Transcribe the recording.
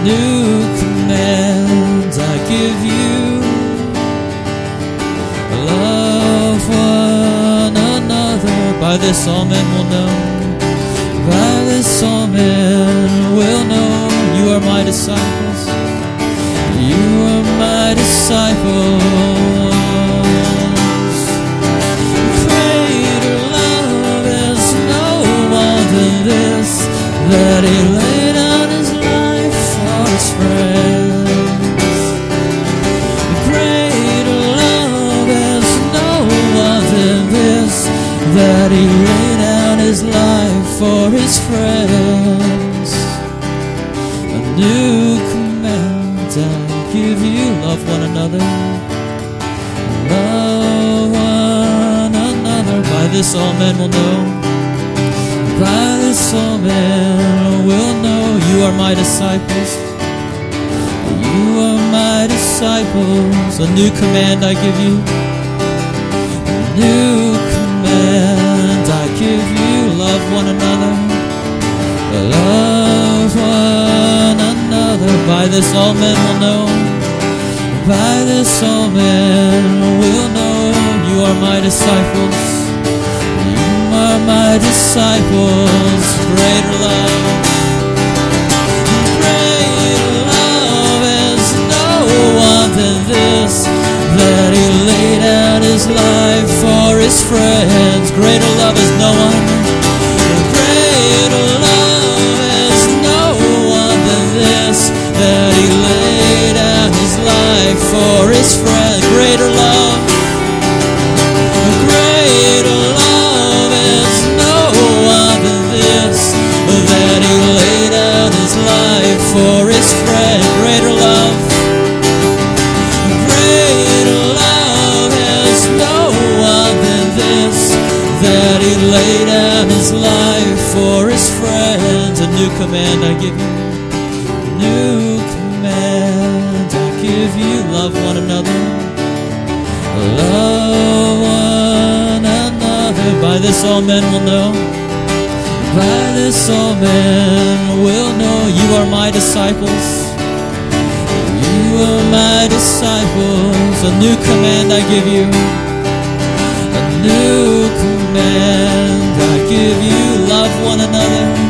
new command I give you. Love one another. By this all men will know. By this all men will know. You are my disciples. You are my disciples. Greater love is no one than this, that He laid down His life for His friends. Greater love is no one than this, that He laid down His life for His friends. A new command I give you, love one another. Love one another. By this all men will know. By this all men will know. You are my disciples. You are my disciples. A new command I give you. A new command I give you. Love one another. Love one another. By this all men will know. By this all men will know. You are my disciples. You are my disciples. Greater love. Greater love is no one than this, that He laid down His life for His friends. Greater love is no one. Greater love is no one than this, that He laid down His life for His friend. Greater love. Greater love is no one than this, that He laid down His life for His friend. Greater love. Greater love is no one than this, that He laid down His life for His friends. A new command I give you. New command I give you. Love one another. Love one another. By this all men will know. By this all men will know. You are my disciples. You are my disciples. A new command I give you. A new command I give you. Love one another.